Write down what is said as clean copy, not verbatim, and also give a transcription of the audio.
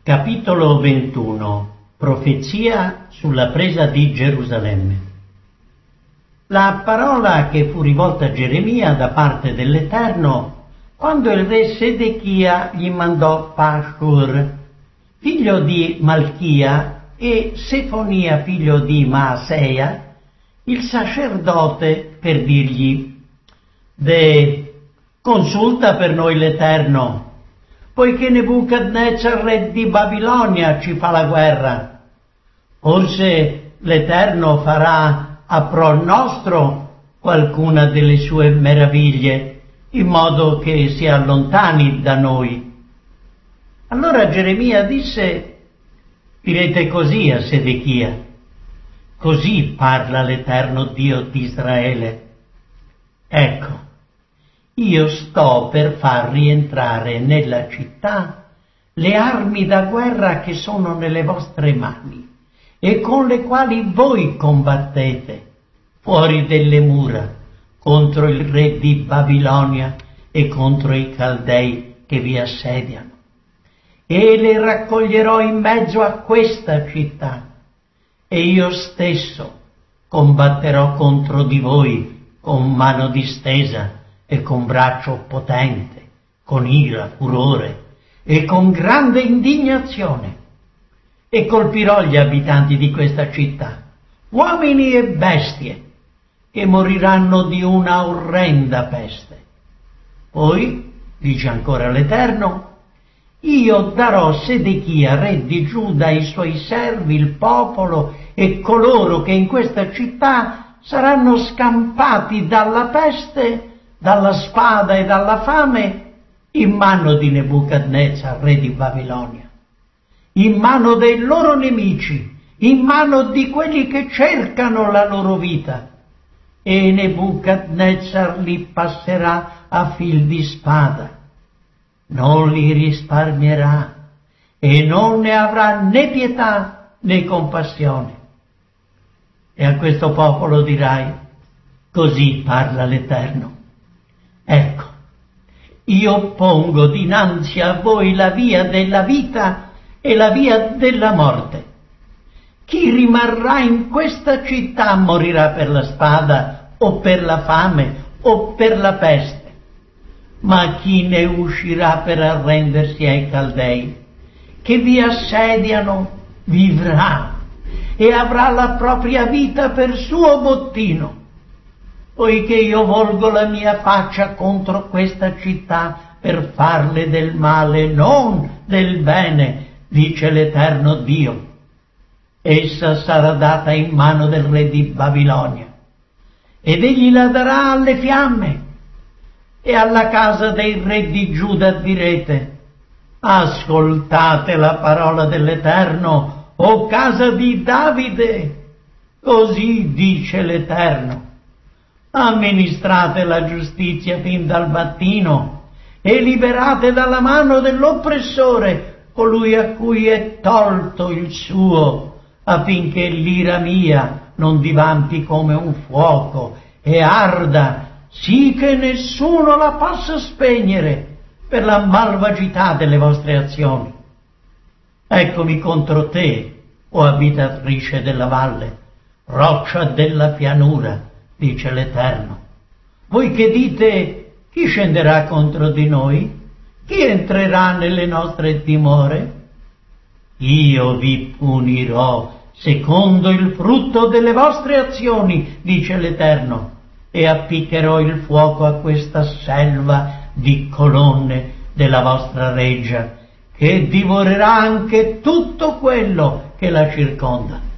Capitolo 21. Profezia sulla presa di Gerusalemme. La parola che fu rivolta a Geremia da parte dell'Eterno quando il re Sedechia gli mandò Pashur, figlio di Malchia, e Sefonia, figlio di Maaseia, il sacerdote, per dirgli: consulta per noi l'Eterno, poiché Nebuchadnezzar, re di Babilonia, ci fa la guerra. Forse l'Eterno farà a pro nostro qualcuna delle sue meraviglie, in modo che si allontani da noi. Allora Geremia disse: direte così a Sedechia: così parla l'Eterno Dio di Israele. Ecco, io sto per far rientrare nella città le armi da guerra che sono nelle vostre mani e con le quali voi combattete fuori delle mura contro il re di Babilonia e contro i Caldei che vi assediano. E le raccoglierò in mezzo a questa città, e io stesso combatterò contro di voi con mano distesa e con braccio potente, con ira, furore e con grande indignazione, e colpirò gli abitanti di questa città, uomini e bestie, che moriranno di una orrenda peste. Poi, dice ancora l'Eterno, io darò Sedechia, re di Giuda, ai suoi servi, il popolo e coloro che in questa città saranno scampati dalla peste, dalla spada e dalla fame, in mano di Nebuchadnezzar, re di Babilonia, in mano dei loro nemici, in mano di quelli che cercano la loro vita. E Nebuchadnezzar li passerà a fil di spada, non li risparmierà e non ne avrà né pietà né compassione. E a questo popolo dirai: così parla l'Eterno. Ecco, io pongo dinanzi a voi la via della vita e la via della morte. Chi rimarrà in questa città morirà per la spada o per la fame o per la peste. Ma chi ne uscirà per arrendersi ai Caldei, che vi assediano, vivrà e avrà la propria vita per suo bottino, poiché io volgo la mia faccia contro questa città per farle del male, non del bene, dice l'Eterno Dio. Essa sarà data in mano del re di Babilonia, ed egli la darà alle fiamme. E alla casa dei re di Giuda direte: ascoltate la parola dell'Eterno, o casa di Davide. Così dice l'Eterno: amministrate la giustizia fin dal mattino e liberate dalla mano dell'oppressore colui a cui è tolto il suo, affinché l'ira mia non divampi come un fuoco e arda, sì che nessuno la possa spegnere per la malvagità delle vostre azioni. Eccomi contro te, o abitatrice della valle, roccia della pianura, dice l'Eterno. Voi che dite: chi scenderà contro di noi? Chi entrerà nelle nostre dimore? Io vi punirò secondo il frutto delle vostre azioni, dice l'Eterno, e appiccherò il fuoco a questa selva di colonne della vostra reggia, che divorerà anche tutto quello che la circonda.